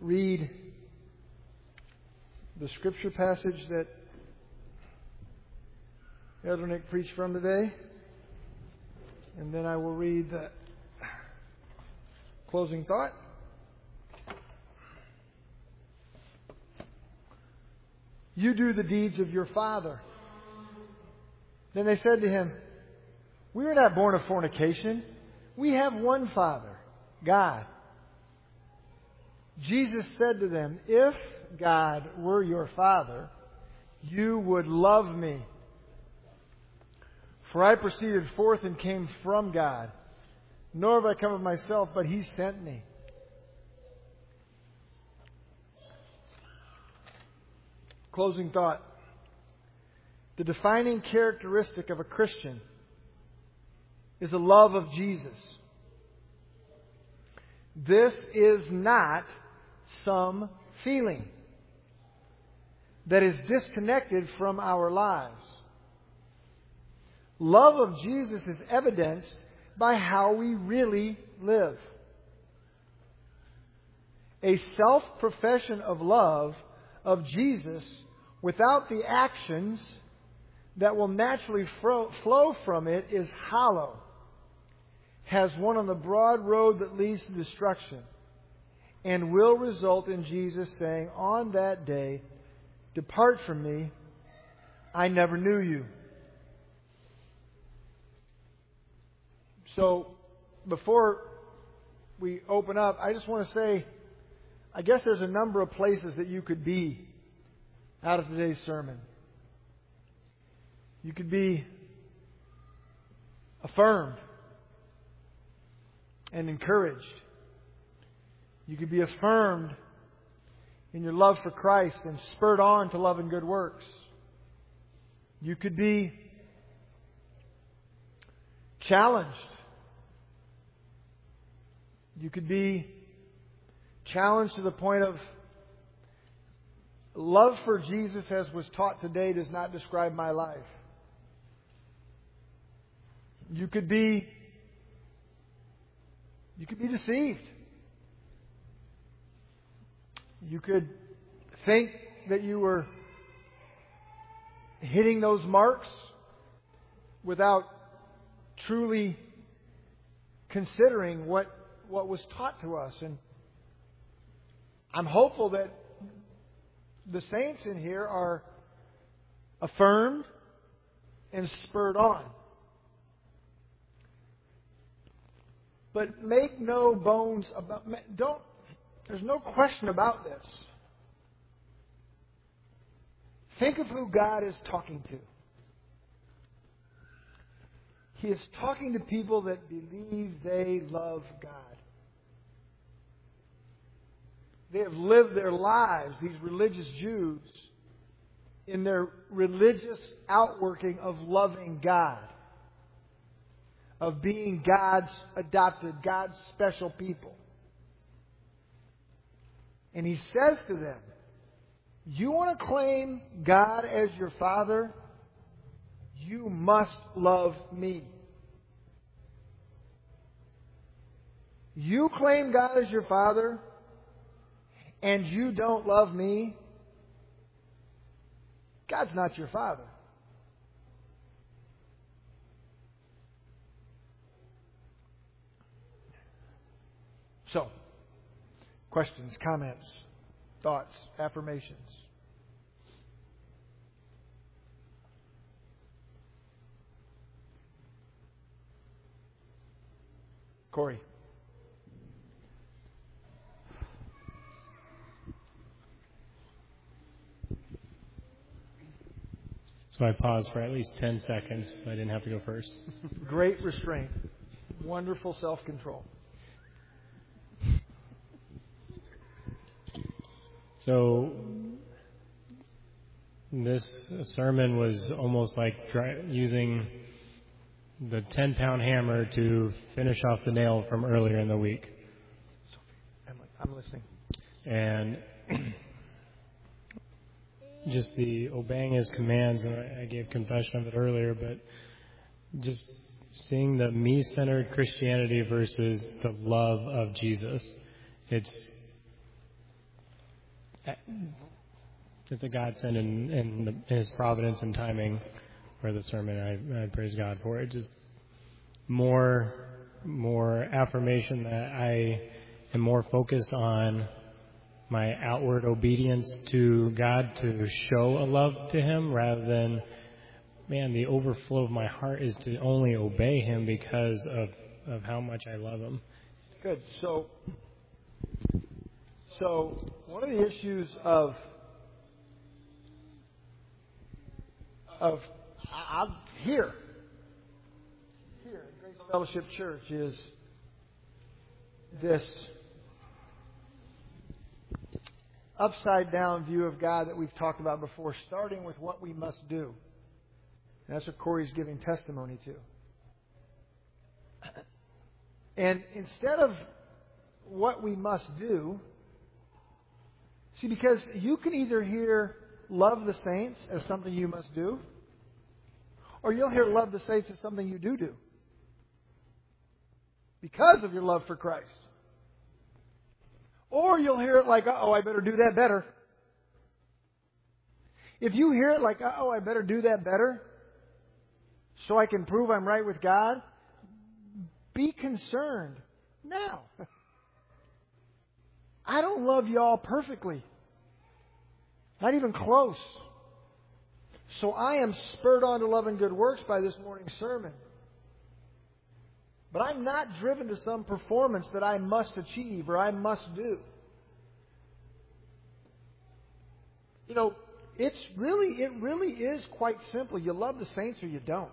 read the scripture passage that Elder Nick preached from today. And then I will read the closing thought. You do the deeds of your father. Then they said to him, we are not born of fornication. We have one Father, God. Jesus said to them, if God were your Father, you would love me. For I proceeded forth and came from God. Nor have I come of myself, but He sent me. Closing thought. The defining characteristic of a Christian is a love of Jesus. This is not some feeling that is disconnected from our lives. Love of Jesus is evidenced by how we really live. A self-profession of love of Jesus without the actions that will naturally flow from it is hollow, has one on the broad road that leads to destruction, and will result in Jesus saying, on that day, depart from me, I never knew you. So, before we open up, I just want to say, I guess there's a number of places that you could be out of today's sermon. You could be affirmed and encouraged. You could be affirmed in your love for Christ and spurred on to love and good works. You could be challenged. You could be challenged to the point of love for Jesus, as was taught today, does not describe my life. You could be deceived. You could think that you were hitting those marks without truly considering what was taught to us. And I'm hopeful that the saints in here are affirmed and spurred on. But make no bones about... There's no question about this. Think of who God is talking to. He is talking to people that believe they love God. They have lived their lives, these religious Jews, in their religious outworking of loving God, of being God's adopted, God's special people. And He says to them, you want to claim God as your Father? You must love me. You claim God as your Father, and you don't love me? God's not your Father. So, questions, comments, thoughts, affirmations? Corey. So I paused for at least 10 seconds so I didn't have to go first. Great restraint. Wonderful self-control. So this sermon was almost like using the 10-pound hammer to finish off the nail from earlier in the week. I'm listening. And just the obeying His commands, and I gave confession of it earlier, but just seeing the me-centered Christianity versus the love of Jesus. It's it's a godsend in His providence and timing for the sermon. I praise God for it. Just more affirmation that I am more focused on my outward obedience to God to show a love to Him rather than, man, the overflow of my heart is to only obey Him because of how much I love Him. Good. So one of the issues of here at Grace Fellowship Church is this upside down view of God that we've talked about before, starting with what we must do. And that's what Corey's giving testimony to. And instead of what we must do, see, because you can either hear love the saints as something you must do, or you'll hear love the saints as something you do because of your love for Christ. Or you'll hear it like, I better do that better. If you hear it like, I better do that better so I can prove I'm right with God, be concerned now. I don't love y'all perfectly. Not even close. So I am spurred on to love and good works by this morning's sermon. But I'm not driven to some performance that I must achieve or I must do. You know, it really is quite simple. You love the saints or you don't.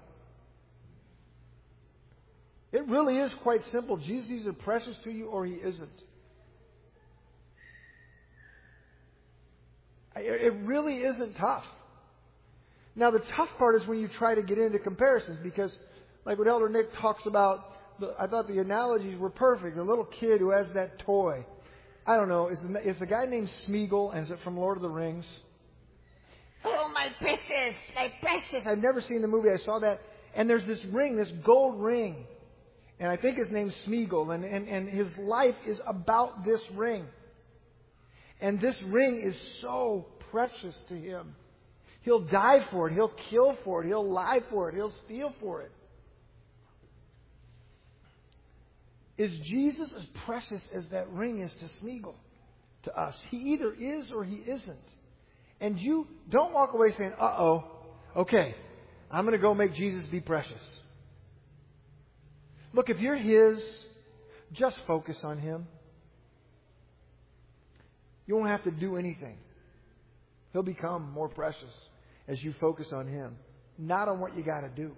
It really is quite simple. Jesus is either precious to you or He isn't. It really isn't tough. Now, the tough part is when you try to get into comparisons, because like what Elder Nick talks about, I thought the analogies were perfect. A little kid who has that toy. I don't know, is the guy named Smeagol, and is it from Lord of the Rings? Oh, my precious, my precious. I've never seen the movie. I saw that. And there's this ring, this gold ring. And I think his name's Smeagol. And his life is about this ring. And this ring is so precious to him. He'll die for it. He'll kill for it. He'll lie for it. He'll steal for it. Is Jesus as precious as that ring is to Smeagol, to us? He either is or He isn't. And you don't walk away saying, okay, I'm going to go make Jesus be precious. Look, if you're His, just focus on Him. You won't have to do anything. He'll become more precious as you focus on Him, not on what you got to do.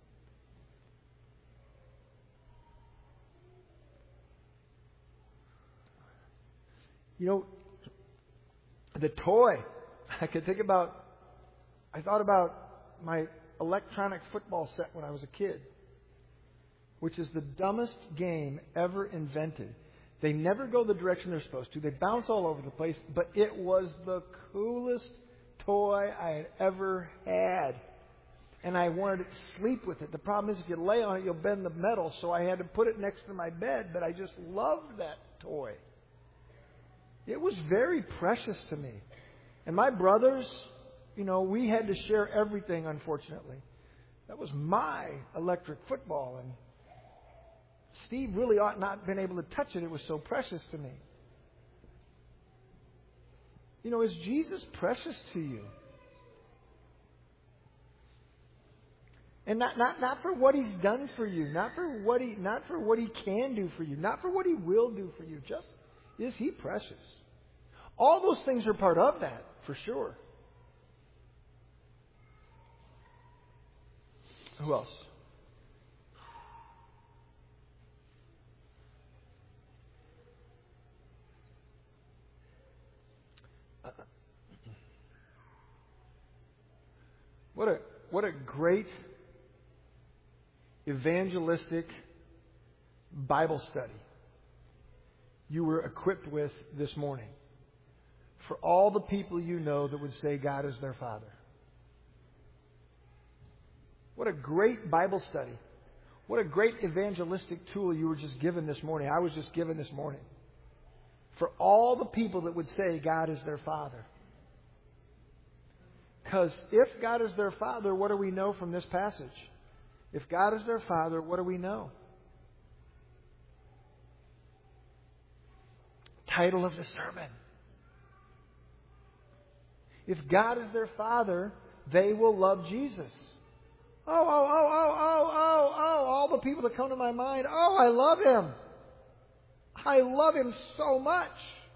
You know, the toy, I thought about my electronic football set when I was a kid, which is the dumbest game ever invented. They never go the direction they're supposed to. They bounce all over the place, but it was the coolest toy I had ever had. And I wanted to sleep with it. The problem is if you lay on it, you'll bend the metal, so I had to put it next to my bed, but I just loved that toy. It was very precious to me. And my brothers, we had to share everything, unfortunately. That was my electric football, and Steve really ought not have been able to touch it. It was so precious to me. Is Jesus precious to you? And not for what He's done for you, not for what He can do for you, not for what He will do for you. Just, is He precious? All those things are part of that, for sure. Who else? What a great evangelistic Bible study you were equipped with this morning. For all the people you know that would say God is their Father. What a great Bible study. What a great evangelistic tool you were just given this morning. I was just given this morning. for all the people that would say God is their Father. Because if God is their Father, what do we know from this passage? If God is their Father, what do we know? Title of the sermon. If God is their Father, they will love Jesus. All the people that come to my mind. Oh, I love Him. I love Him so much.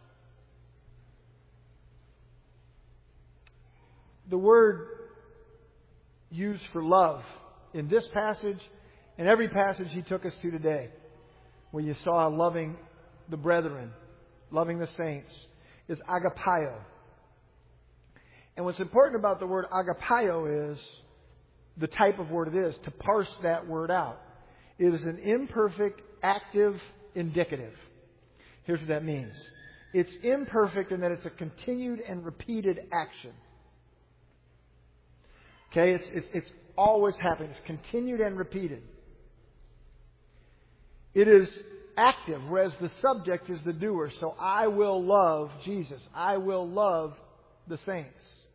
The word used for love in this passage and every passage He took us to today, where you saw loving the brethren, loving the saints, is agapio. And what's important about the word agapio is the type of word it is, to parse that word out. It is an imperfect, active indicative. Here's what that means. It's imperfect in that it's a continued and repeated action. Okay, it's always happening. It's continued and repeated. It is active, whereas the subject is the doer. So I will love Jesus. I will love the saints.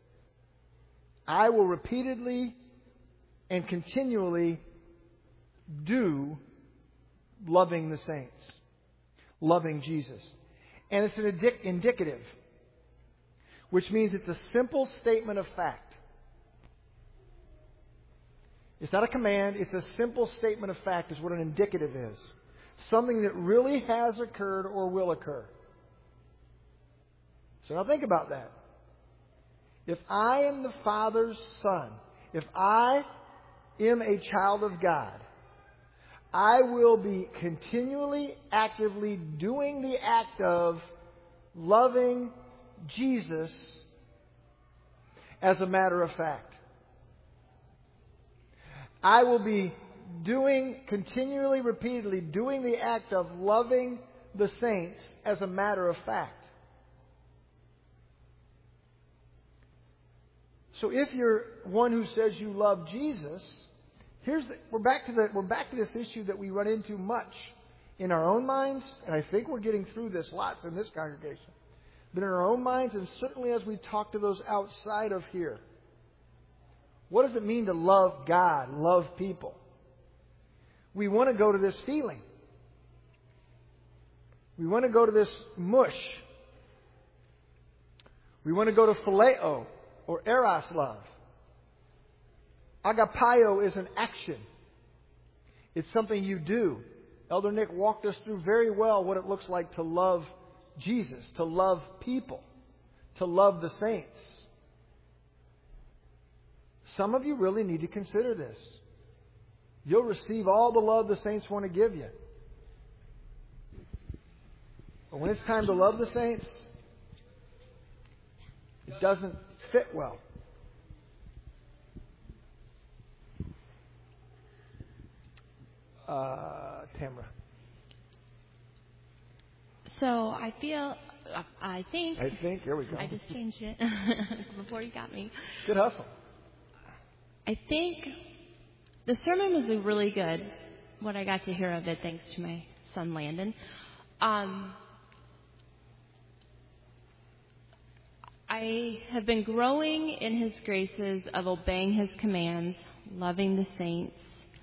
I will repeatedly and continually do loving the saints, loving Jesus. And it's an indicative, which means it's a simple statement of fact. It's not a command, it's a simple statement of fact is what an indicative is. Something that really has occurred or will occur. So now think about that. If I am the Father's Son, if I am a child of God, I will be continually, actively doing the act of loving Jesus as a matter of fact. I will be continually, repeatedly doing the act of loving the saints as a matter of fact. So if you're one who says you love Jesus, we're back to this issue that we run into much in our own minds, and I think we're getting through this lots in this congregation. But in our own minds, and certainly as we talk to those outside of here, what does it mean to love God, love people? We want to go to this feeling. We want to go to this mush. We want to go to phileo or eros love. Agapio is an action. It's something you do. Elder Nick walked us through very well what it looks like to love Jesus, to love people, to love the saints. Some of you really need to consider this. You'll receive all the love the saints want to give you. But when it's time to love the saints, it doesn't fit well. Tamara. So I think, here we go. I just changed it before you got me. Good hustle. I think the sermon was really good, what I got to hear of it, thanks to my son Landon. I have been growing in His graces of obeying His commands, loving the saints.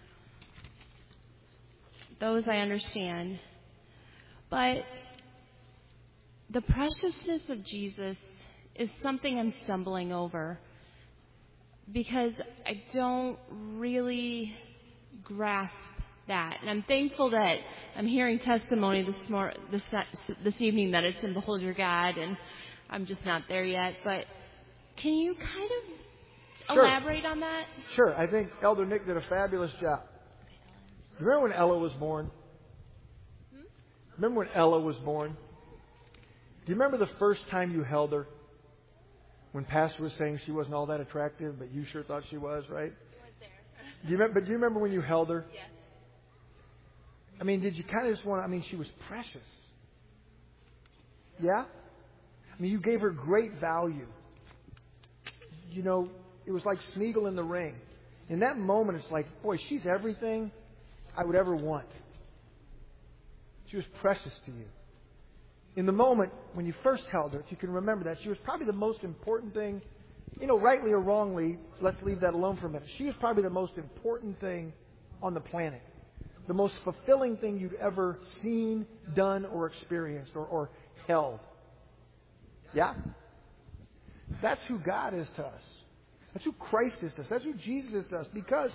Those I understand. But the preciousness of Jesus is something I'm stumbling over because I don't really grasp that. And I'm thankful that I'm hearing testimony this evening that it's in Behold Your God, and I'm just not there yet. But can you kind of elaborate on that? Sure. I think Elder Nick did a fabulous job. Remember when Ella was born? Remember when Ella was born? Do you remember the first time you held her? When Pastor was saying she wasn't all that attractive, but you sure thought she was, right? I was there. Do you remember when you held her? Yes. I mean, did you kind of just want to, she was precious. Yeah? I mean, you gave her great value. You know, it was like Smeagol in the ring. In that moment, it's like, boy, she's everything I would ever want. She was precious to you. in the moment when you first held her, if you can remember that, she was probably the most important thing. Rightly or wrongly, let's leave that alone for a minute. She was probably the most important thing on the planet. The most fulfilling thing you'd ever seen, done, or experienced, or held. Yeah? That's who God is to us. That's who Christ is to us. That's who Jesus is to us.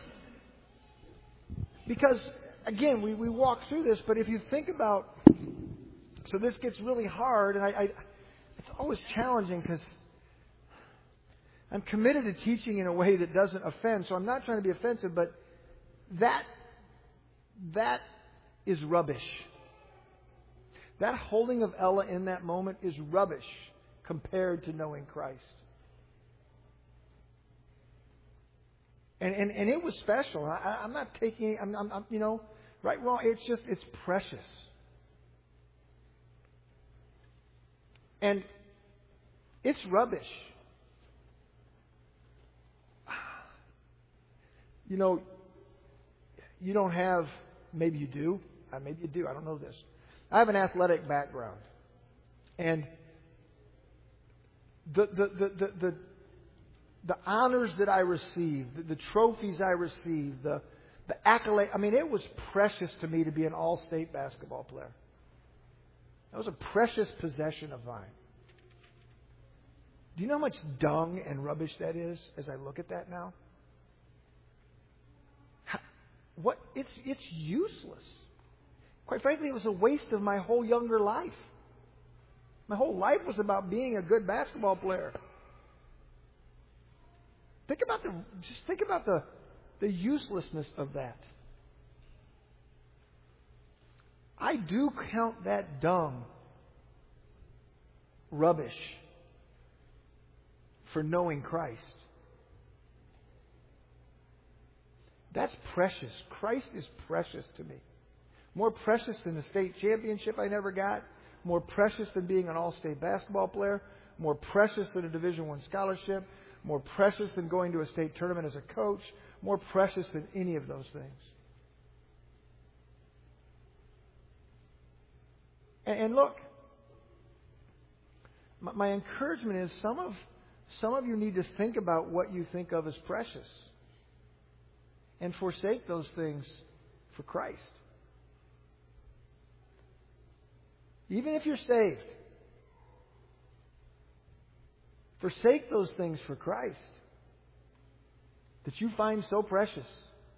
Because again, we walk through this, but if you think about... So this gets really hard, and it's always challenging because I'm committed to teaching in a way that doesn't offend, so I'm not trying to be offensive, but that is rubbish. That holding of Ella in that moment is rubbish compared to knowing Christ. And it was special. I'm not taking, I'm right, wrong. It's precious. And it's rubbish. You don't have, maybe you do, I don't know this. I have an athletic background. And the honors that I received, the trophies I received, the accolade, it was precious to me to be an all-state basketball player. That was a precious possession of mine. Do you know how much dung and rubbish that is as I look at that now? It's useless. Quite frankly, it was a waste of my whole younger life. My whole life was about being a good basketball player. Think about the uselessness of that. I do count that dung rubbish for knowing Christ. That's precious. Christ is precious to me. More precious than the state championship I never got. More precious than being an all-state basketball player. More precious than a Division I scholarship. More precious than going to a state tournament as a coach. More precious than any of those things. And look, my encouragement is some of you need to think about what you think of as precious and forsake those things for Christ. Even if you're saved, forsake those things for Christ that you find so precious.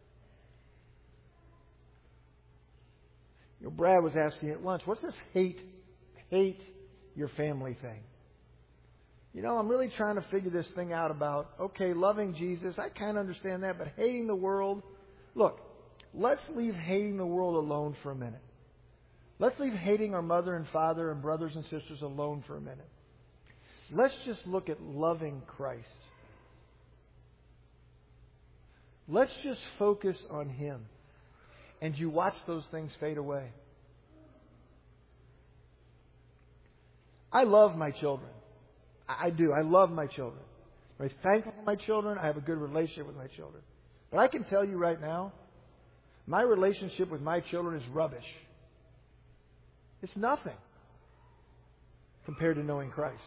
Brad was asking at lunch, what's this hate your family thing? I'm really trying to figure this thing out about, okay, loving Jesus, I kind of understand that, but hating the world. Look, let's leave hating the world alone for a minute. Let's leave hating our mother and father and brothers and sisters alone for a minute. Let's just look at loving Christ. Let's just focus on Him. And you watch those things fade away. I love my children. I do. I love my children. I'm very thankful for my children. I have a good relationship with my children. But I can tell you right now, my relationship with my children is rubbish. It's nothing compared to knowing Christ.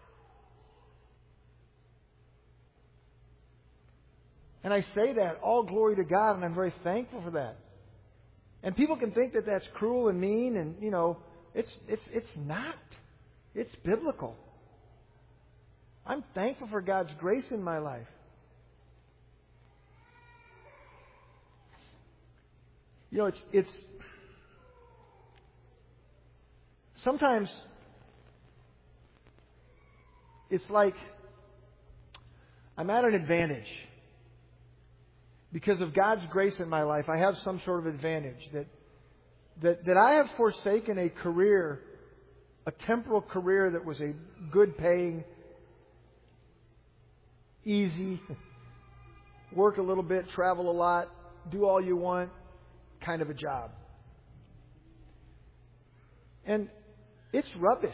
And I say that, all glory to God, and I'm very thankful for that. And people can think that that's cruel and mean, and, it's not. It's biblical. I'm thankful for God's grace in my life. It's sometimes it's like I'm at an advantage. Because of God's grace in my life, I have some sort of advantage that I have forsaken a career, a temporal career that was a good paying, easy, work a little bit, travel a lot, do all you want kind of a job. And it's rubbish.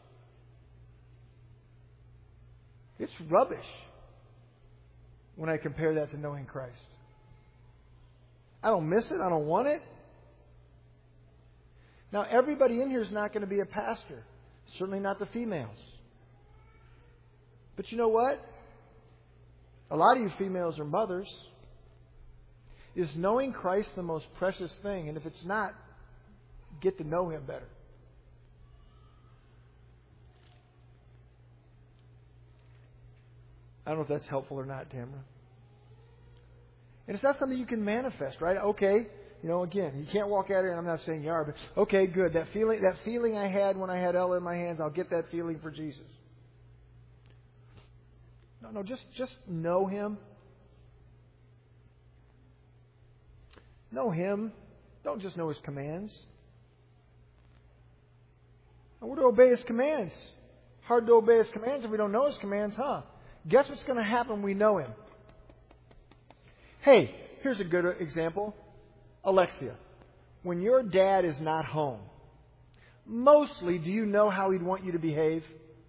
It's rubbish when I compare that to knowing Christ. I don't miss it. I don't want it. Now, everybody in here is not going to be a pastor. Certainly not the females. But you know what? A lot of you females are mothers. Is knowing Christ the most precious thing? And if it's not, get to know Him better. I don't know if that's helpful or not, Tamara. And it's not something you can manifest, right? Okay, again, you can't walk out here, and I'm not saying you are, but okay, good. That feeling I had when I had Ella in my hands, I'll get that feeling for Jesus. No, just know Him. Know Him. Don't just know His commands. And we're to obey His commands. Hard to obey His commands if we don't know His commands, huh? Guess what's going to happen when we know Him? Hey, here's a good example. Alexia, when your dad is not home, mostly do you know how he'd want you to behave?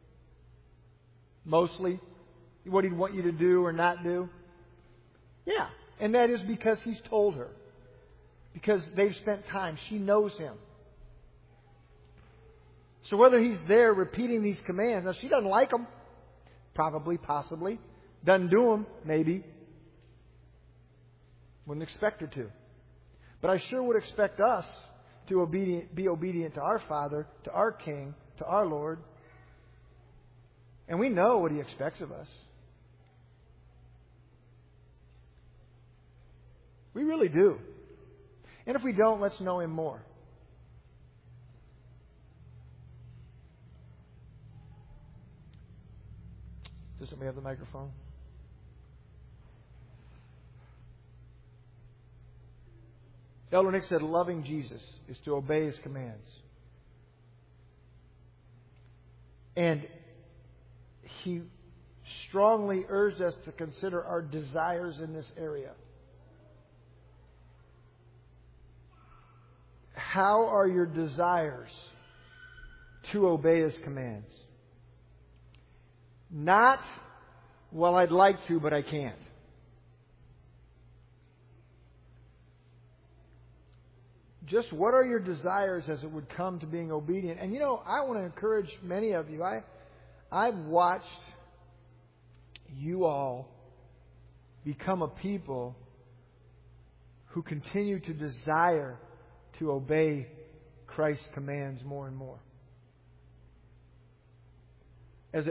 Mostly? What he'd want you to do or not do? Yeah. And that is because he's told her. Because they've spent time. She knows him. So whether he's there repeating these commands, now she doesn't like them. Probably, possibly. Doesn't do them, maybe. Wouldn't expect her to. But I sure would expect us to be obedient to our Father, to our King, to our Lord. And we know what He expects of us. We really do. And if we don't, let's know Him more. Does somebody have the microphone? Elder Nick said loving Jesus is to obey His commands. And he strongly urged us to consider our desires in this area. How are your desires to obey His commands? Not, well, I'd like to, but I can't. Just what are your desires as it would come to being obedient? And I want to encourage many of you. I've watched you all become a people who continue to desire to obey Christ's commands more and more. As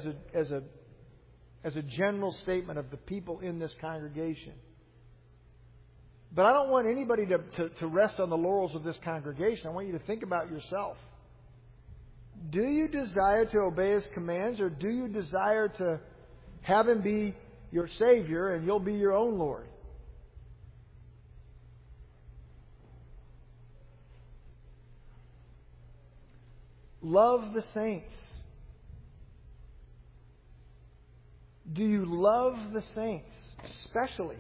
a general statement of the people in this congregation. But I don't want anybody to rest on the laurels of this congregation. I want you to think about yourself. Do you desire to obey His commands, or do you desire to have Him be your Savior and you'll be your own Lord? Love the saints. Do you love the saints? Especially.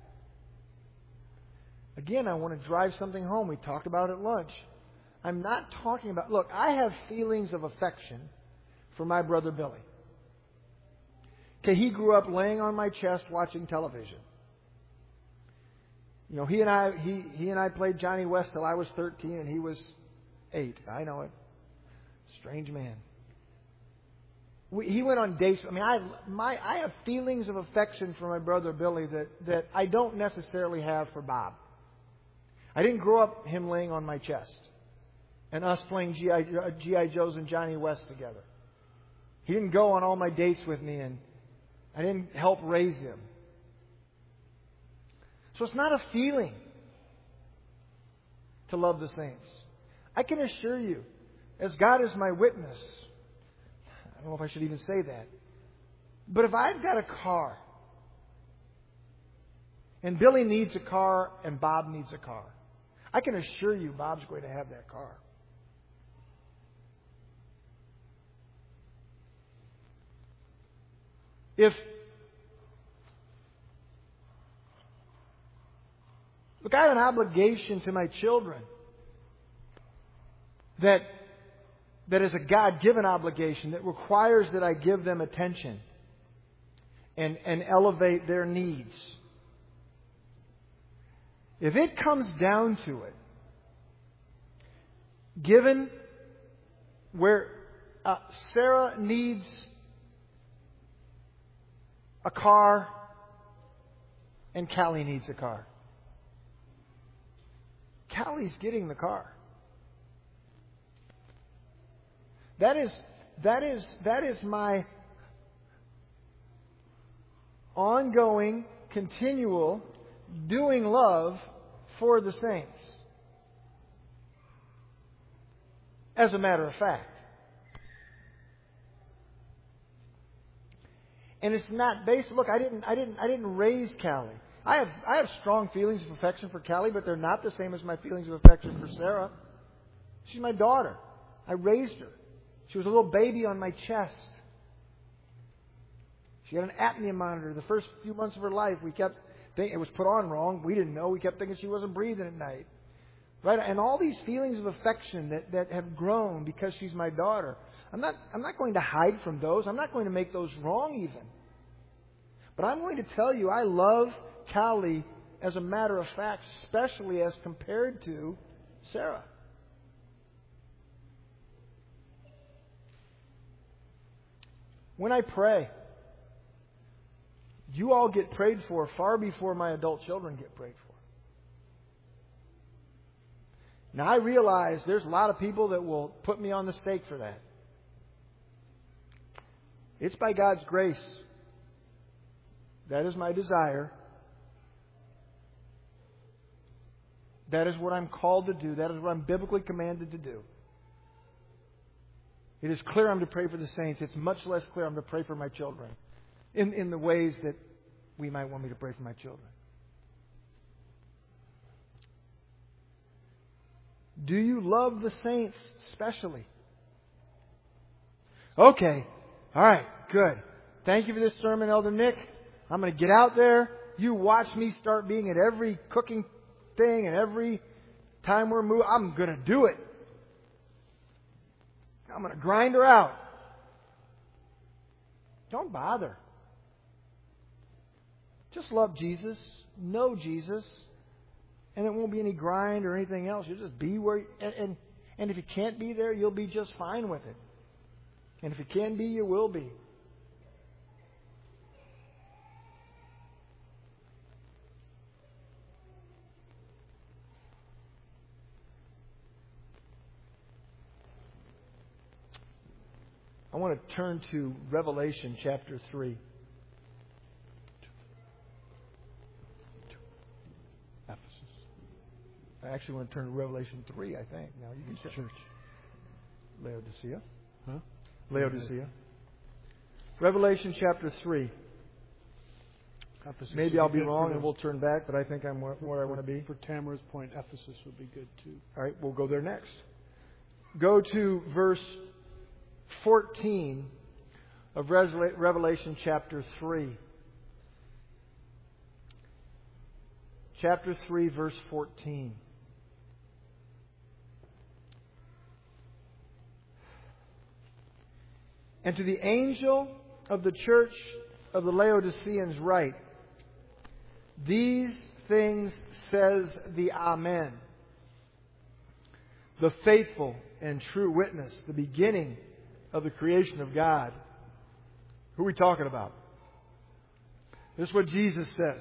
Again, I want to drive something home. We talked about it at lunch. I'm not talking about... Look, I have feelings of affection for my brother Billy. Okay, he grew up laying on my chest watching television. He and I played Johnny West till I was 13 and he was 8. I know it. Strange man. He went on dates. I have feelings of affection for my brother Billy that I don't necessarily have for Bob. I didn't grow up him laying on my chest and us playing G.I. Joes and Johnny West together. He didn't go on all my dates with me, and I didn't help raise him. So it's not a feeling to love the saints. I can assure you, as God is my witness, I don't know if I should even say that, but if I've got a car, and Billy needs a car, and Bob needs a car, I can assure you Bob's going to have that car. Look, I have an obligation to my children that is a God-given obligation that requires that I give them attention and elevate their needs. If it comes down to it, given where Sarah needs a car, and Callie needs a car. Callie's getting the car. That is my ongoing, continual doing love for the saints. As a matter of fact. And it's not based. Look, I didn't raise Callie. I have strong feelings of affection for Callie, but they're not the same as my feelings of affection for Sarah. She's my daughter. I raised her. She was a little baby on my chest. She had an apnea monitor. The first few months of her life, we kept thinking it was put on wrong. We didn't know. We kept thinking she wasn't breathing at night. Right? And all these feelings of affection that have grown because she's my daughter. I'm not going to hide from those. I'm not going to make those wrong even. But I'm going to tell you, I love Callie as a matter of fact, especially as compared to Sarah. When I pray, you all get prayed for far before my adult children get prayed for. Now, I realize there's a lot of people that will put me on the stake for that. It's by God's grace. That is my desire. That is what I'm called to do. That is what I'm biblically commanded to do. It is clear I'm to pray for the saints. It's much less clear I'm to pray for my children in the ways that we might want me to pray for my children. Do you love the saints specially? Okay. All right. Good. Thank you for this sermon, Elder Nick. I'm going to get out there. You watch me start being at every cooking thing and every time we're moving. I'm going to do it. I'm going to grind her out. Don't bother. Just love Jesus. Know Jesus. And it won't be any grind or anything else. You'll just be where... And if you can't be there, you'll be just fine with it. And if you can be, you will be. I want to turn to Revelation chapter 3. I actually want to turn to Revelation 3, I think. Now you can church. Laodicea. Huh? Laodicea. Revelation chapter 3. Ephesus. Maybe I'll be wrong and we'll turn back, but I think I'm where I want to be. For Tamara's point, Ephesus would be good too. All right, we'll go there next. Go to verse 14 of Revelation chapter 3. Chapter 3, verse 14. And to the angel of the church of the Laodiceans write, these things says the Amen, the faithful and true witness, the beginning of the creation of God. Who are we talking about? This is what Jesus says.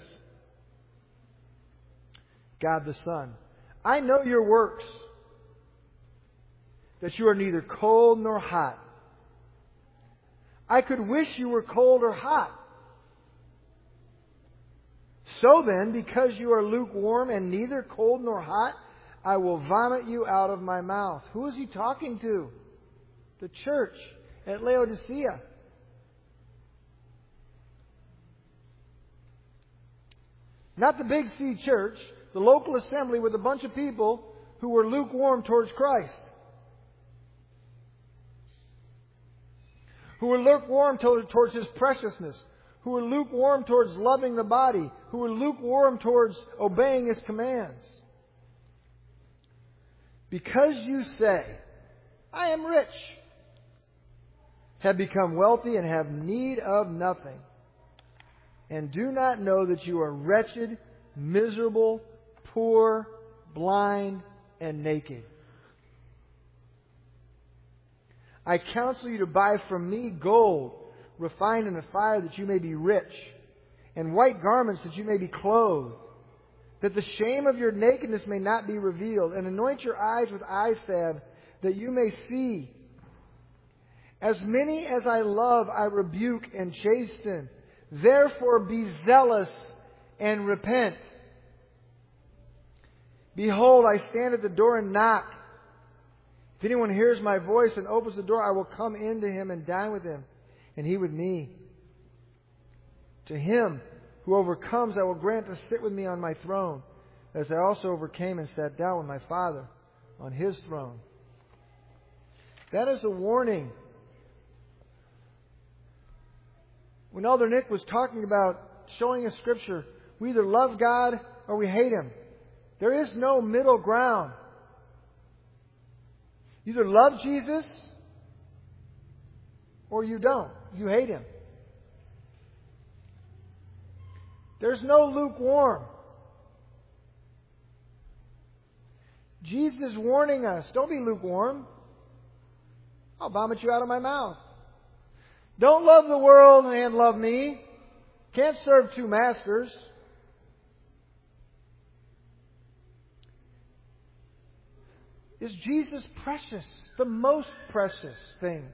God the Son. I know your works, that you are neither cold nor hot. I could wish you were cold or hot. So then, because you are lukewarm and neither cold nor hot, I will vomit you out of my mouth. Who is he talking to? The church at Laodicea. Not the Big C church, the local assembly with a bunch of people who were lukewarm towards Christ. Who were lukewarm towards His preciousness. Who were lukewarm towards loving the body. Who were lukewarm towards obeying His commands. Because you say, I am rich, have become wealthy and have need of nothing, and do not know that you are wretched, miserable, poor, blind, and naked. I counsel you to buy from me gold, refined in the fire, that you may be rich, and white garments, that you may be clothed, that the shame of your nakedness may not be revealed, and anoint your eyes with eye salve, that you may see. As many as I love, I rebuke and chasten. Therefore be zealous and repent. Behold, I stand at the door and knock. If anyone hears my voice and opens the door, I will come in to him and dine with him, and he with me. To him who overcomes, I will grant to sit with me on my throne, as I also overcame and sat down with my Father on his throne. That is a warning. When Elder Nick was talking about showing us Scripture, we either love God or we hate Him. There is no middle ground. You either love Jesus or you don't. You hate Him. There's no lukewarm. Jesus is warning us, don't be lukewarm. I'll vomit you out of my mouth. Don't love the world and love me. Can't serve two masters. Is Jesus precious? The most precious thing.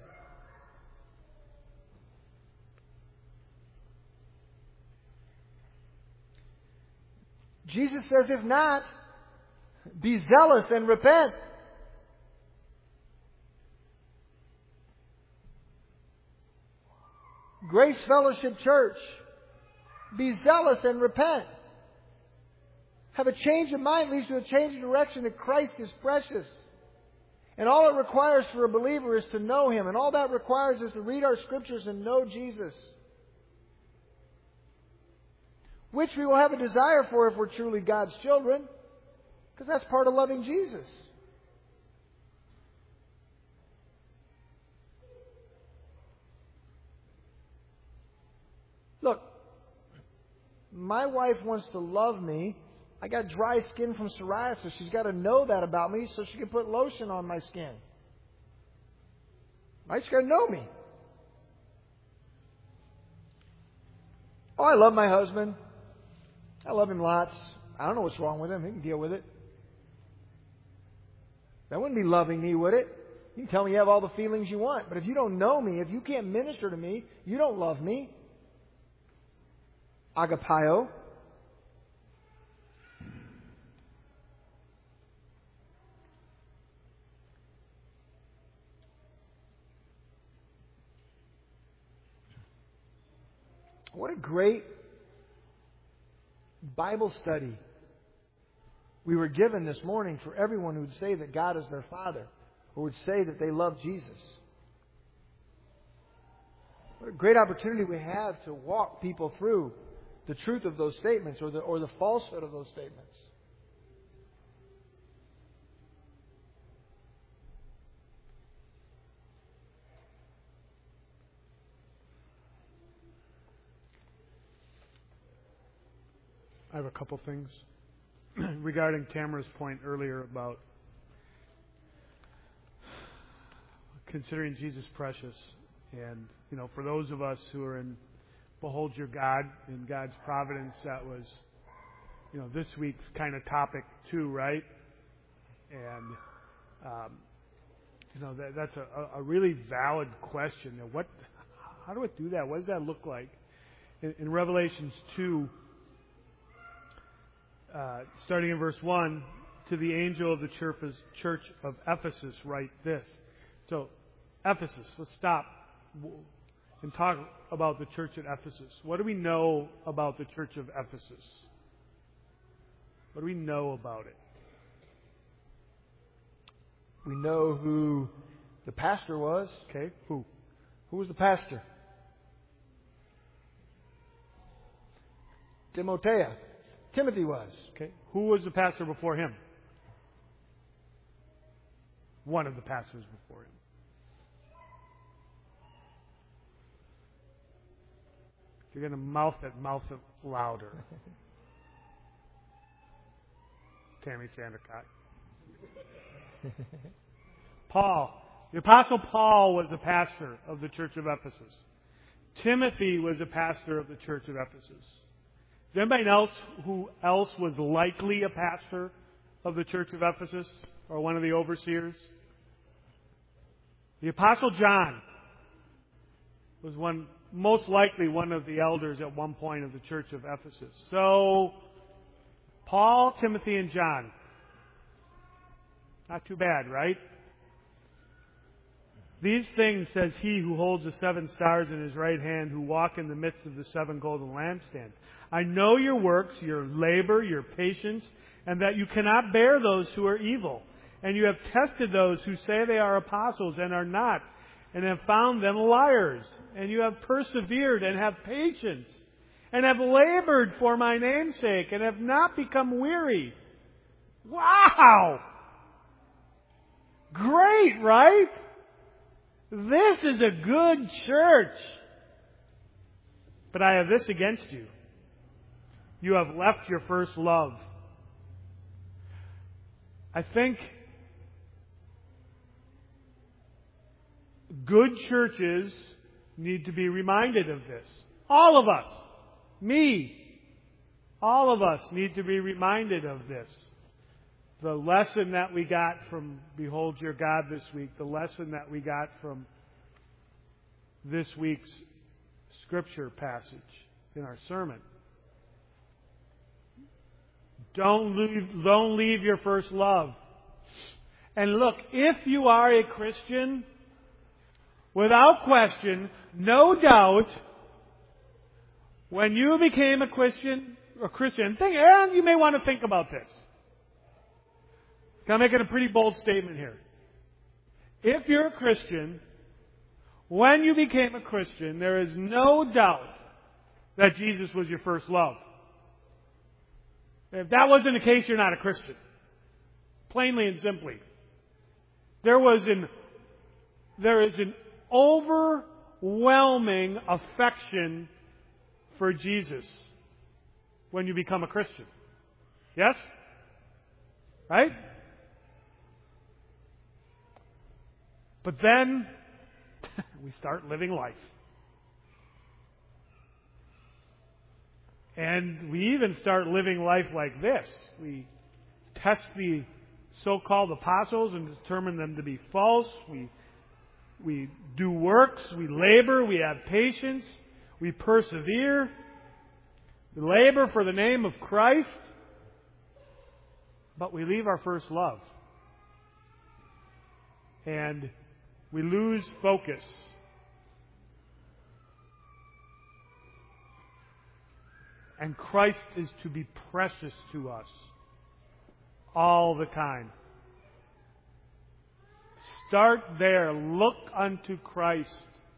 Jesus says, if not, be zealous and repent. Grace Fellowship Church, be zealous and repent. Have a change of mind leads to a change of direction that Christ is precious. And all it requires for a believer is to know Him. And all that requires is to read our Scriptures and know Jesus. Which we will have a desire for if we're truly God's children. Because that's part of loving Jesus. Look, my wife wants to love me. I got dry skin from psoriasis. She's got to know that about me so she can put lotion on my skin. Right? She's got to know me. Oh, I love my husband. I love him lots. I don't know what's wrong with him. He can deal with it. That wouldn't be loving me, would it? You can tell me you have all the feelings you want. But if you don't know me, if you can't minister to me, you don't love me. Agapao. What a great Bible study we were given this morning for everyone who would say that God is their Father, or would say that they love Jesus. What a great opportunity we have to walk people through the truth of those statements or the falsehood of those statements. I have a couple things regarding Tamara's point earlier about considering Jesus precious. And, for those of us who are in Behold Your God, in God's providence, that was, this week's kind of topic too, right? And, that's a really valid question. How do I do that? What does that look like? In Revelations 2, starting in verse 1, to the angel of the church of Ephesus write this. So, Ephesus, let's stop and talk about the church at Ephesus. What do we know about the church of Ephesus? What do we know about it? We know who the pastor was. Okay, who? Who was the pastor? Timothy was. Okay. Who was the pastor before him? One of the pastors before him. If you're going to mouth it louder. Tammy Sandercott. Paul. The Apostle Paul was a pastor of the church of Ephesus. Timothy was a pastor of the church of Ephesus. Is anybody else who else was likely a pastor of the church of Ephesus or one of the overseers? The Apostle John was most likely one of the elders at one point of the church of Ephesus. So, Paul, Timothy, and John. Not too bad, right? These things says he who holds the 7 stars in his right hand, who walk in the midst of the 7 golden lampstands. I know your works, your labor, your patience, and that you cannot bear those who are evil. And you have tested those who say they are apostles and are not, and have found them liars. And you have persevered and have patience, and have labored for my name's sake, and have not become weary. Wow! Great, right? This is a good church. But I have this against you. You have left your first love. I think good churches need to be reminded of this. All of us. Me. All of us need to be reminded of this. The lesson that we got from Behold Your God this week, the lesson that we got from this week's scripture passage in our sermon. Don't leave your first love. And look, if you are a Christian, without question, no doubt, when you became a Christian, and you may want to think about this. I'm making a pretty bold statement here. If you're a Christian, when you became a Christian, there is no doubt that Jesus was your first love. If that wasn't the case, you're not a Christian. Plainly and simply. There is an overwhelming affection for Jesus when you become a Christian. Yes? Right? But then we start living life. And we even start living life like this. We test the so-called apostles and determine them to be false. We do works. We labor. We have patience. We persevere. We labor for the name of Christ. But we leave our first love. And we lose focus. And Christ is to be precious to us all the time. Start there. Look unto Christ,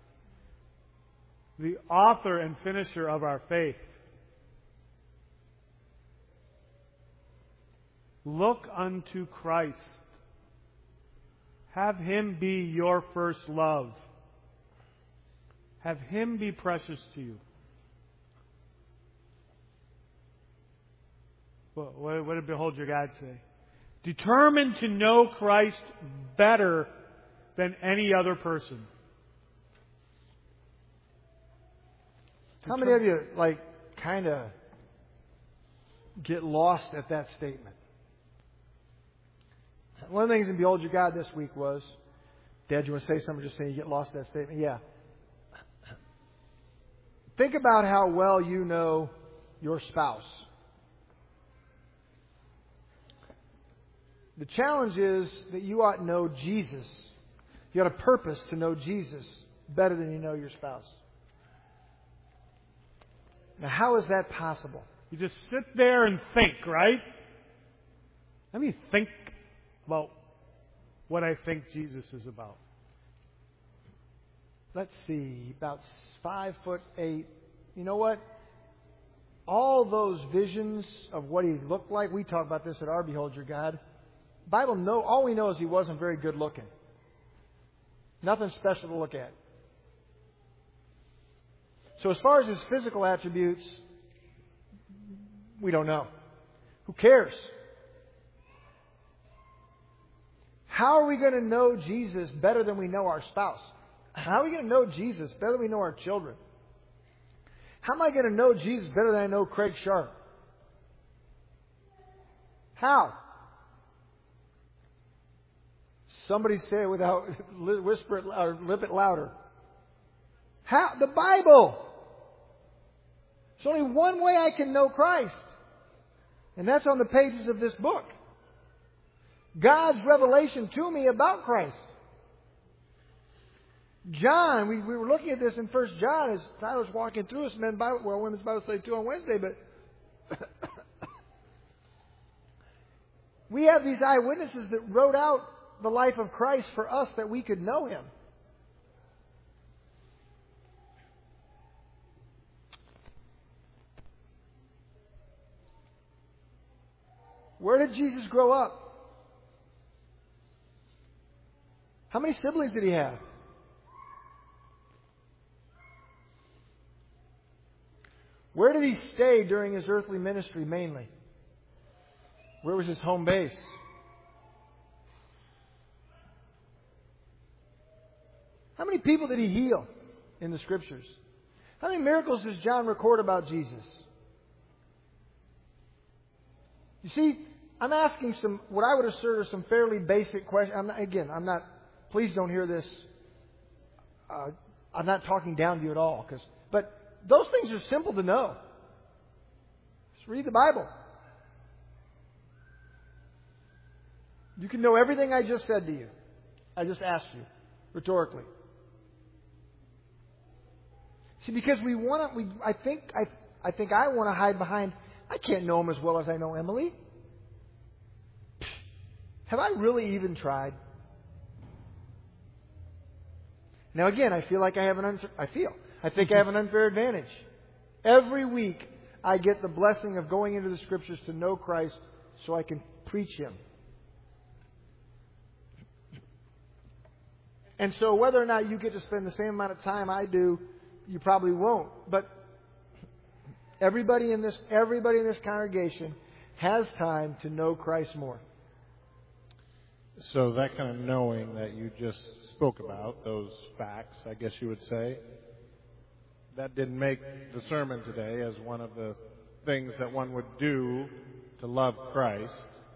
the author and finisher of our faith. Look unto Christ. Have Him be your first love. Have Him be precious to you. What did Behold Your God say? Determined to know Christ better than any other person. How many of you, kind of get lost at that statement? One of the things in Behold Your God this week was, Dad, you want to say something? Just saying you get lost at that statement? Yeah. Think about how well you know your spouse. The challenge is that you ought to know Jesus. You got a purpose to know Jesus better than you know your spouse. Now, how is that possible? You just sit there and think, right? Let me think about what I think Jesus is about. Let's see, about 5'8". You know what? All those visions of what He looked like, we talk about this at our Behold Your God. Bible, all we know is He wasn't very good looking. Nothing special to look at. So as far as His physical attributes, we don't know. Who cares? How are we going to know Jesus better than we know our spouse? How are we going to know Jesus better than we know our children? How am I going to know Jesus better than I know Craig Sharp? How? Somebody say it without whisper it or lip it louder. How? The Bible. There's only one way I can know Christ. And that's on the pages of this book. God's revelation to me about Christ. John, we were looking at this in 1 John as Tyler's walking through us, women's Bible study 2 on Wednesday, but we have these eyewitnesses that wrote out the life of Christ for us that we could know Him. Where did Jesus grow up? How many siblings did He have? Where did He stay during His earthly ministry mainly? Where was His home base? How many people did He heal in the Scriptures? How many miracles does John record about Jesus? You see, I'm asking what I would assert are some fairly basic questions. Please don't hear this. I'm not talking down to you at all. But those things are simple to know. Just read the Bible. You can know everything I just said to you. I just asked you, rhetorically. See, because I think I want to hide behind, I can't know Him as well as I know Emily. Have I really even tried? Now again, I feel like I think I have an unfair advantage. Every week I get the blessing of going into the Scriptures to know Christ so I can preach Him. And so whether or not you get to spend the same amount of time I do, you probably won't. But everybody in this congregation has time to know Christ more. So that kind of knowing that you just spoke about, those facts, I guess you would say, that didn't make the sermon today as one of the things that one would do to love Christ.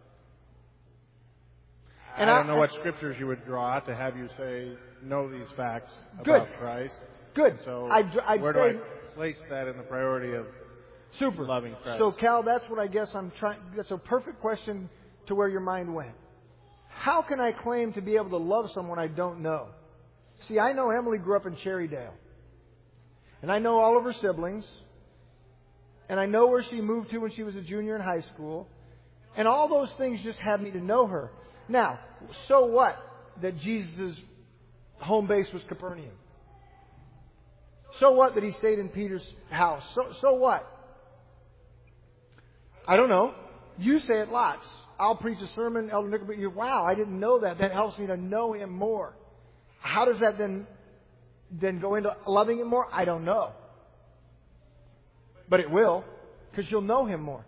And I don't know what scriptures you would draw to have you say, know these facts about Christ. Good. So where do I place that in the priority of loving Christ? So Cal, that's what I guess that's a perfect question to where your mind went. How can I claim to be able to love someone I don't know? See, I know Emily grew up in Cherrydale. And I know all of her siblings. And I know where she moved to when she was a junior in high school. And all those things just have me to know her. Now, so what that Jesus' home base was Capernaum? So what that He stayed in Peter's house? So what? I don't know. You say it lots. I'll preach a sermon, Elder Nickelback. Wow, I didn't know that. That helps me to know Him more. How does that then go into loving Him more? I don't know. But it will, because you'll know Him more.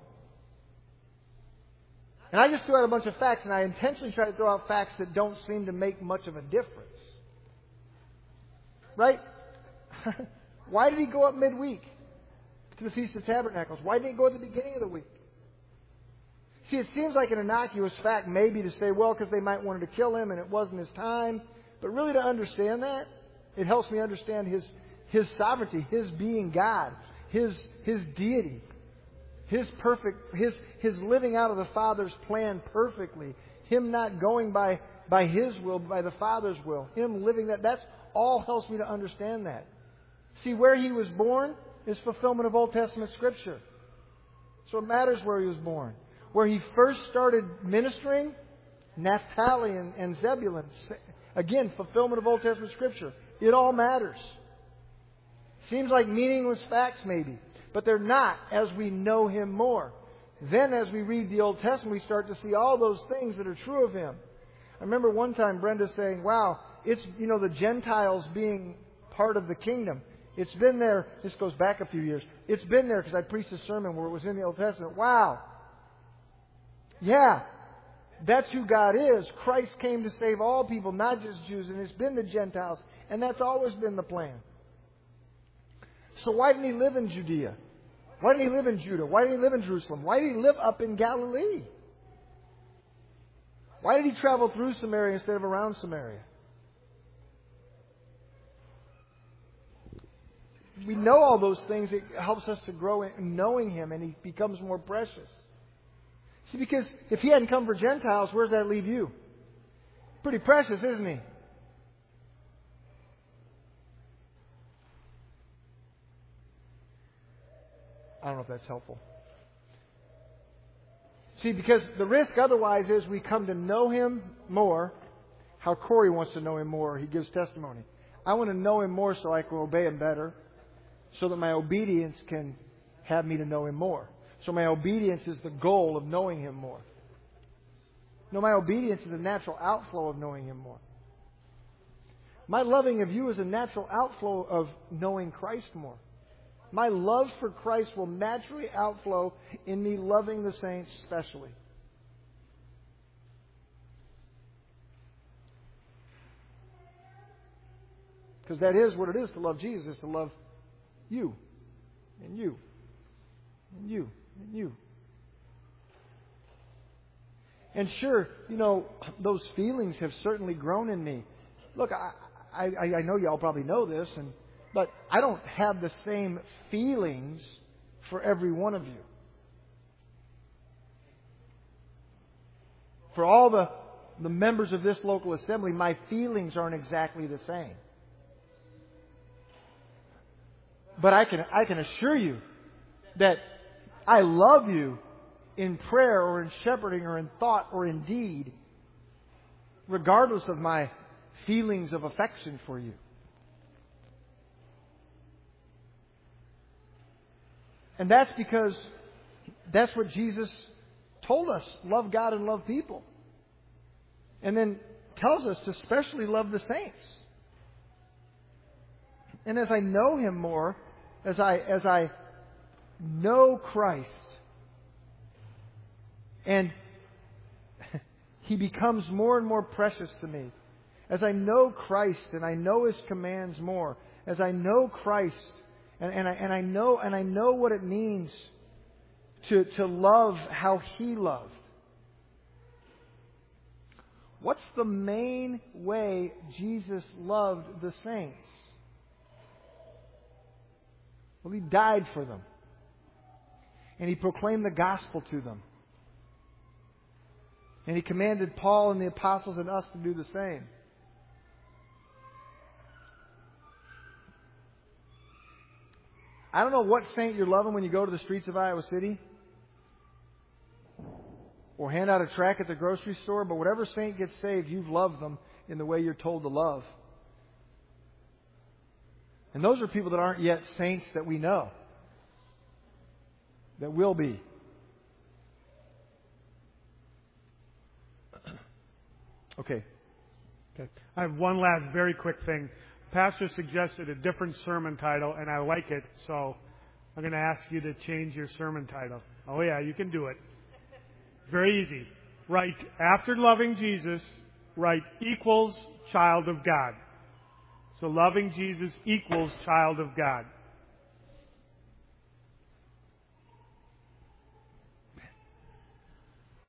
And I just threw out a bunch of facts, and I intentionally try to throw out facts that don't seem to make much of a difference. Right? Why did He go up midweek to the Feast of Tabernacles? Why didn't He go at the beginning of the week? See, it seems like an innocuous fact maybe to say, well, because they might wanted to kill Him and it wasn't His time. But really to understand that, it helps me understand His sovereignty, His being God, His deity, His living out of the Father's plan perfectly, Him not going by His will, but by the Father's will, Him living that all helps me to understand that. See, where He was born is fulfillment of Old Testament Scripture. So it matters where He was born. Where He first started ministering, Naphtali and Zebulun. Again, fulfillment of Old Testament Scripture. It all matters. Seems like meaningless facts maybe, but they're not as we know Him more. Then as we read the Old Testament, we start to see all those things that are true of Him. I remember one time Brenda saying, wow, it's, the Gentiles being part of the kingdom. It's been there. This goes back a few years. It's been there because I preached a sermon where it was in the Old Testament. Wow. Yeah. That's who God is. Christ came to save all people, not just Jews, and it's been the Gentiles. And that's always been the plan. So why didn't He live in Judea? Why didn't He live in Judah? Why didn't He live in Jerusalem? Why did He live up in Galilee? Why did He travel through Samaria instead of around Samaria? We know all those things. It helps us to grow in knowing Him, and He becomes more precious. See, because if He hadn't come for Gentiles, where does that leave you? Pretty precious, isn't He? I don't know if that's helpful. See, because the risk otherwise is we come to know Him more. How Corey wants to know Him more. He gives testimony. I want to know Him more so I can obey Him better, so that my obedience can have me to know Him more. So my obedience is the goal of knowing Him more. No, my obedience is a natural outflow of knowing Him more. My loving of you is a natural outflow of knowing Christ more. My love for Christ will naturally outflow in me loving the saints specially. Because that is what it is to love Jesus, is to love you, and you, and you, and you. And sure, those feelings have certainly grown in me. Look, I know you all probably know this, but I don't have the same feelings for every one of you. For all the members of this local assembly, my feelings aren't exactly the same. But I can assure you that I love you in prayer or in shepherding or in thought or in deed, regardless of my feelings of affection for you. And that's because that's what Jesus told us. Love God and love people. And then tells us to especially love the saints. And as I know Him more, as I know Christ, and He becomes more and more precious to me. As I know Christ and I know His commands more, as I know Christ and I know what it means to love how He loved. What's the main way Jesus loved the saints? Well, He died for them. And He proclaimed the gospel to them. And He commanded Paul and the apostles and us to do the same. I don't know what saint you're loving when you go to the streets of Iowa City or hand out a tract at the grocery store, but whatever saint gets saved, you've loved them in the way you're told to love. And those are people that aren't yet saints that we know, that will be. Okay. I have one last very quick thing. Pastor suggested a different sermon title, and I like it, so I'm going to ask you to change your sermon title. Oh, yeah, you can do it. Very easy. Write, after loving Jesus, write equals child of God. So loving Jesus equals child of God.